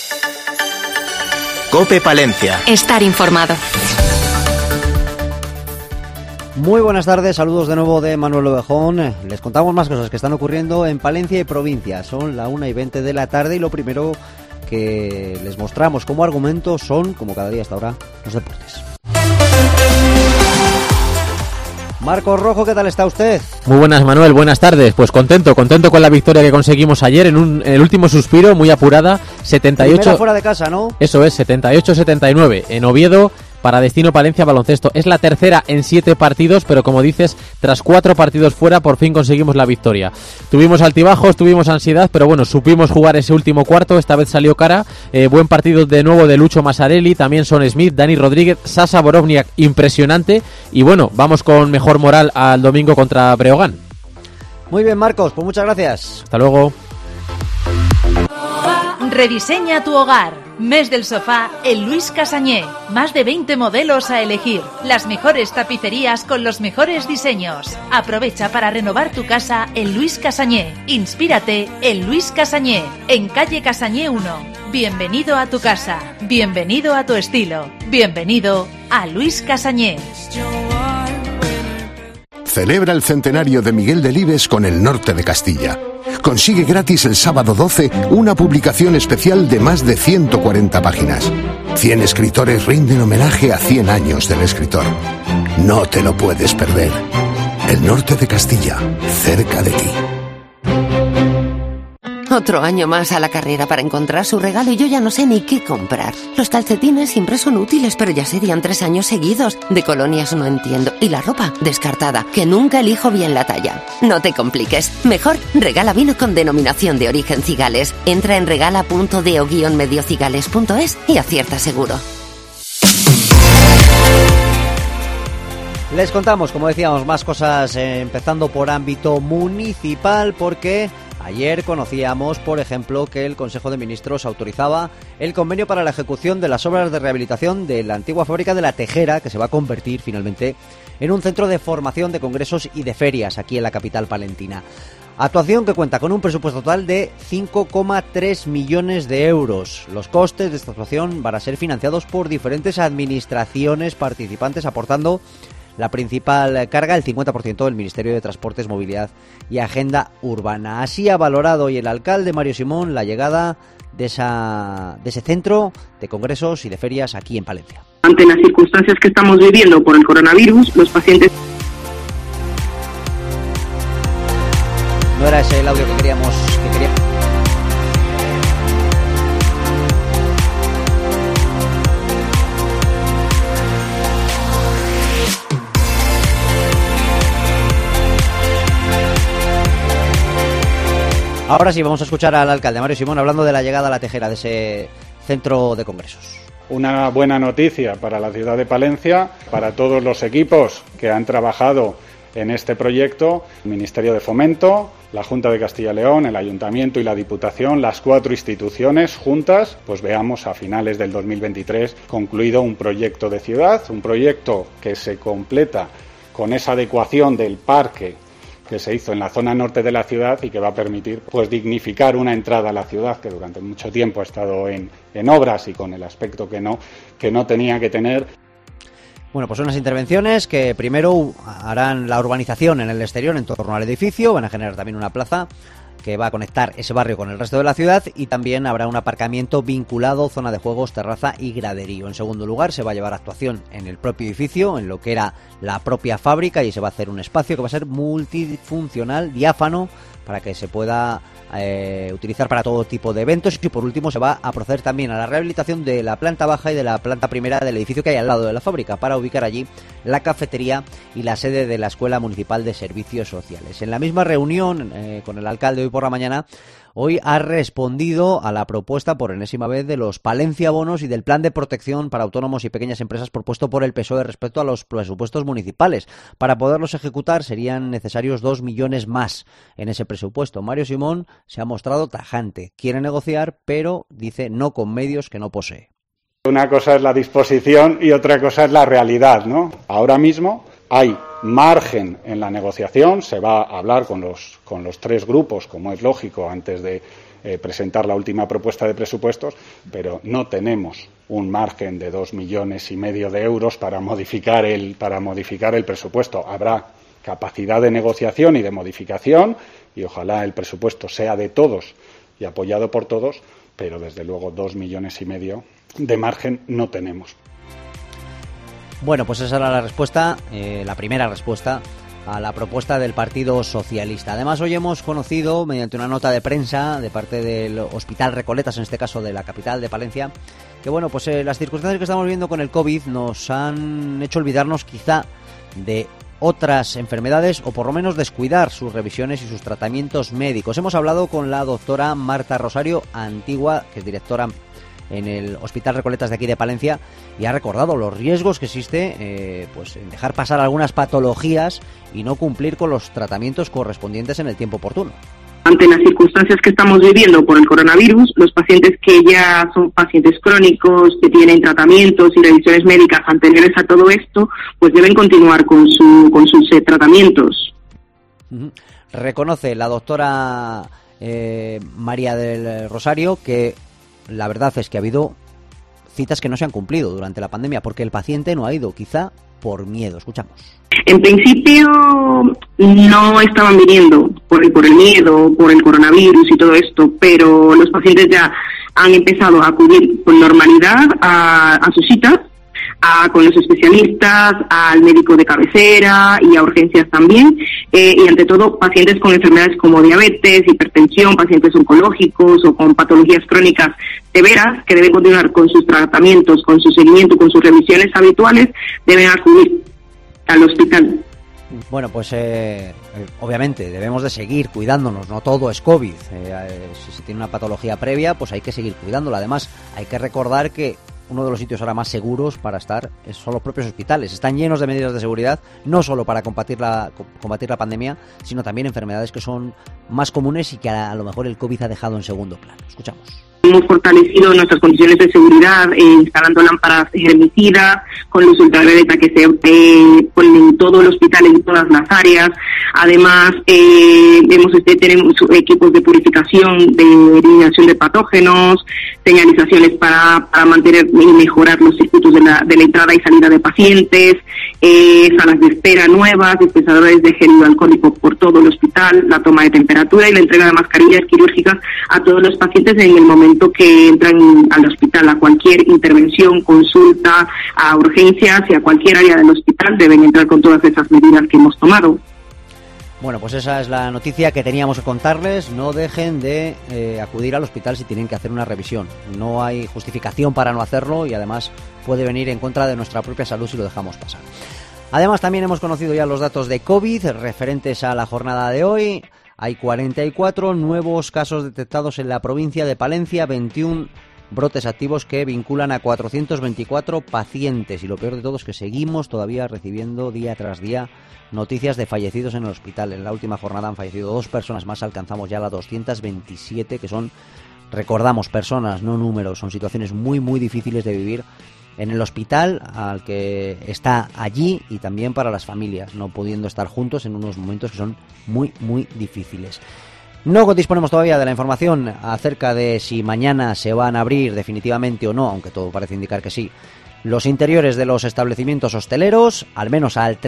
COPE Palencia. Estar informado. Muy buenas tardes, saludos de nuevo de Manuel Ovejón. Les contamos más cosas que están ocurriendo en Palencia y provincia. Son la 1:20 de la tarde y lo primero que les mostramos como argumento son, como cada día hasta ahora, los deportes. Marcos Rojo, ¿qué tal está usted? Muy buenas, Manuel, buenas tardes. Pues contento con la victoria que conseguimos ayer en el último suspiro, muy apurada, 78... Primera fuera de casa, ¿no? Eso es, 78-79 en Oviedo para Destino Palencia Baloncesto. Es la tercera en 7 partidos, pero como dices, tras 4 partidos fuera, por fin conseguimos la victoria. Tuvimos altibajos, tuvimos ansiedad, pero bueno, supimos jugar ese último cuarto, esta vez salió cara. Buen partido de nuevo de Lucho Masarelli, también Son Smith, Dani Rodríguez, Sasa Borovniak, impresionante. Y bueno, vamos con mejor moral al domingo contra Breogán. Muy bien, Marcos, pues muchas gracias. Hasta luego. Rediseña tu hogar. Mes del sofá en Luis Casañé. Más de 20 modelos a elegir. Las mejores tapicerías con los mejores diseños. Aprovecha para renovar tu casa en Luis Casañé. Inspírate en Luis Casañé, en calle Casañé 1. Bienvenido a tu casa. Bienvenido a tu estilo. Bienvenido a Luis Casañé. Celebra el centenario de Miguel Delibes con El Norte de Castilla. Consigue gratis el sábado 12 una publicación especial de más de 140 páginas. 100 escritores rinden homenaje a 100 años del escritor. No te lo puedes perder. El Norte de Castilla, cerca de ti. Otro año más a la carrera para encontrar su regalo y yo ya no sé ni qué comprar. Los calcetines siempre son útiles, pero ya serían 3 años seguidos. De colonias no entiendo. Y la ropa, descartada, que nunca elijo bien la talla. No te compliques. Mejor regala vino con denominación de origen Cigales. Entra en regala.deo-mediocigales.es y acierta seguro. Les contamos, como decíamos, más cosas empezando por ámbito municipal, porque ayer conocíamos, por ejemplo, que el Consejo de Ministros autorizaba el convenio para la ejecución de las obras de rehabilitación de la antigua fábrica de La Tejera, que se va a convertir finalmente en un centro de formación de congresos y de ferias aquí en la capital palentina. Actuación que cuenta con un presupuesto total de 5,3 millones de euros. Los costes de esta actuación van a ser financiados por diferentes administraciones participantes, aportando la principal carga, el 50% del Ministerio de Transportes, Movilidad y Agenda Urbana. Así ha valorado hoy el alcalde Mario Simón la llegada de ese centro de congresos y de ferias aquí en Palencia. Ante las circunstancias que estamos viviendo por el coronavirus, los pacientes... No era ese el audio que queríamos... Ahora sí, vamos a escuchar al alcalde Mario Simón hablando de la llegada a La Tejera, de ese centro de congresos. Una buena noticia para la ciudad de Palencia, para todos los equipos que han trabajado en este proyecto, el Ministerio de Fomento, la Junta de Castilla y León, el Ayuntamiento y la Diputación, las 4 instituciones juntas, pues veamos a finales del 2023 concluido un proyecto de ciudad, un proyecto que se completa con esa adecuación del parque que se hizo en la zona norte de la ciudad y que va a permitir pues dignificar una entrada a la ciudad que durante mucho tiempo ha estado en obras y con el aspecto que no tenía que tener. Bueno, pues unas intervenciones que primero harán la urbanización en el exterior en torno al edificio, van a generar también una plaza que va a conectar ese barrio con el resto de la ciudad y también habrá un aparcamiento vinculado, zona de juegos, terraza y graderío. En segundo lugar, se va a llevar actuación en el propio edificio, en lo que era la propia fábrica, y se va a hacer un espacio que va a ser multifuncional, diáfano, para que se pueda utilizar para todo tipo de eventos. Y por último se va a proceder también a la rehabilitación de la planta baja y de la planta primera del edificio que hay al lado de la fábrica, para ubicar allí la cafetería y la sede de la Escuela Municipal de Servicios Sociales. En la misma reunión con el alcalde hoy por la mañana, hoy ha respondido a la propuesta por enésima vez de los Palencia Bonos y del plan de protección para autónomos y pequeñas empresas propuesto por el PSOE respecto a los presupuestos municipales. Para poderlos ejecutar serían necesarios 2 millones más en ese presupuesto. Mario Simón se ha mostrado tajante. Quiere negociar, pero dice no con medios que no posee. Una cosa es la disposición y otra cosa es la realidad, ¿no? Ahora mismo hay margen en la negociación, se va a hablar con los 3 grupos, como es lógico, antes de presentar la última propuesta de presupuestos, pero no tenemos un margen de 2,5 millones de euros para modificar el presupuesto. Habrá capacidad de negociación y de modificación y ojalá el presupuesto sea de todos y apoyado por todos, pero desde luego 2,5 millones de margen no tenemos. Bueno, pues esa era la respuesta, la primera respuesta a la propuesta del Partido Socialista. Además, hoy hemos conocido, mediante una nota de prensa de parte del Hospital Recoletas, en este caso de la capital de Palencia, que bueno, pues las circunstancias que estamos viviendo con el COVID nos han hecho olvidarnos quizá de otras enfermedades o por lo menos descuidar sus revisiones y sus tratamientos médicos. Hemos hablado con la doctora Marta Rosario Antigua, que es directora en el Hospital Recoletas de aquí de Palencia, y ha recordado los riesgos que existe pues en dejar pasar algunas patologías y no cumplir con los tratamientos correspondientes en el tiempo oportuno. Ante las circunstancias que estamos viviendo por el coronavirus, los pacientes que ya son pacientes crónicos, que tienen tratamientos y revisiones médicas anteriores a todo esto, pues deben continuar con sus tratamientos. Reconoce la doctora María del Rosario que la verdad es que ha habido citas que no se han cumplido durante la pandemia porque el paciente no ha ido, quizá por miedo. Escuchamos. En principio no estaban viniendo por el miedo, por el coronavirus y todo esto, pero los pacientes ya han empezado a acudir con normalidad a sus citas, con los especialistas, al médico de cabecera y a urgencias también, y ante todo pacientes con enfermedades como diabetes, hipertensión, pacientes oncológicos o con patologías crónicas severas que deben continuar con sus tratamientos, con su seguimiento, con sus revisiones habituales, deben acudir al hospital. Bueno, pues obviamente debemos de seguir cuidándonos, no todo es COVID. Si se tiene una patología previa, pues hay que seguir cuidándola. Además, hay que recordar que uno de los sitios ahora más seguros para estar son los propios hospitales. Están llenos de medidas de seguridad, no solo para combatir la pandemia, sino también enfermedades que son más comunes y que a lo mejor el COVID ha dejado en segundo plano. Escuchamos. Hemos fortalecido nuestras condiciones de seguridad instalando lámparas germicidas con luz ultravioleta que se ponen en todo el hospital, en todas las áreas. Además, tenemos equipos de purificación, de eliminación de patógenos, señalizaciones para mantener y mejorar los circuitos de la entrada y salida de pacientes, salas de espera nuevas, dispensadores de gel hidroalcohólico por todo el hospital, la toma de temperatura y la entrega de mascarillas quirúrgicas a todos los pacientes en el momento que entran al hospital. A cualquier intervención, consulta, a urgencias y a cualquier área del hospital deben entrar con todas esas medidas que hemos tomado. Bueno, pues esa es la noticia que teníamos que contarles. No dejen de acudir al hospital si tienen que hacer una revisión. No hay justificación para no hacerlo y además puede venir en contra de nuestra propia salud si lo dejamos pasar. Además, también hemos conocido ya los datos de COVID referentes a la jornada de hoy. Hay 44 nuevos casos detectados en la provincia de Palencia, 21 brotes activos que vinculan a 424 pacientes. Y lo peor de todo es que seguimos todavía recibiendo día tras día noticias de fallecidos en el hospital. En la última jornada han fallecido 2 personas más, alcanzamos ya las 227, que son, recordamos, personas, no números. Son situaciones muy, muy difíciles de vivir en el hospital al que está allí y también para las familias, no pudiendo estar juntos en unos momentos que son muy, muy difíciles. No disponemos todavía de la información acerca de si mañana se van a abrir definitivamente o no, aunque todo parece indicar que sí, los interiores de los establecimientos hosteleros, al menos al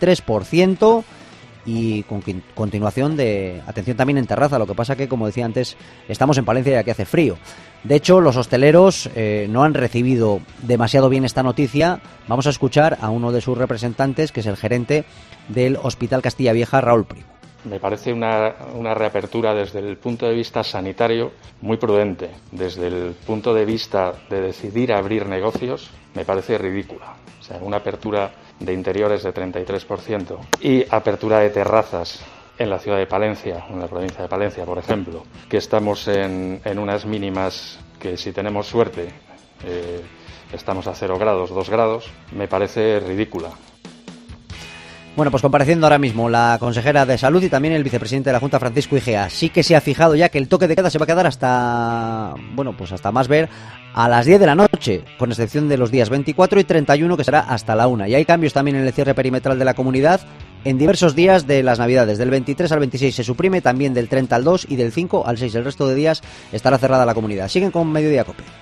33%, y con continuación de atención también en terraza. Lo que pasa que, como decía antes, estamos en Palencia y aquí hace frío. De hecho, los hosteleros no han recibido demasiado bien esta noticia. Vamos a escuchar a uno de sus representantes, que es el gerente del Hospital Castilla Vieja, Raúl Primo. Me parece una reapertura desde el punto de vista sanitario muy prudente. Desde el punto de vista de decidir abrir negocios, me parece ridícula. O sea, una apertura de interiores de 33% y apertura de terrazas en la ciudad de Palencia, en la provincia de Palencia, por ejemplo, que estamos en unas mínimas que, si tenemos suerte, estamos a 0 grados, 2 grados, me parece ridícula. Bueno, pues compareciendo ahora mismo la consejera de Salud y también el vicepresidente de la Junta, Francisco Igea, sí que se ha fijado ya que el toque de queda se va a quedar hasta, bueno, pues hasta más ver, a las 10 de la noche, con excepción de los días 24 y 31, que será hasta la 1. Y hay cambios también en el cierre perimetral de la comunidad, en diversos días de las Navidades. Del 23 al 26 se suprime, también del 30 al 2 y del 5 al 6. El resto de días estará cerrada la comunidad. Siguen con Mediodía Cope.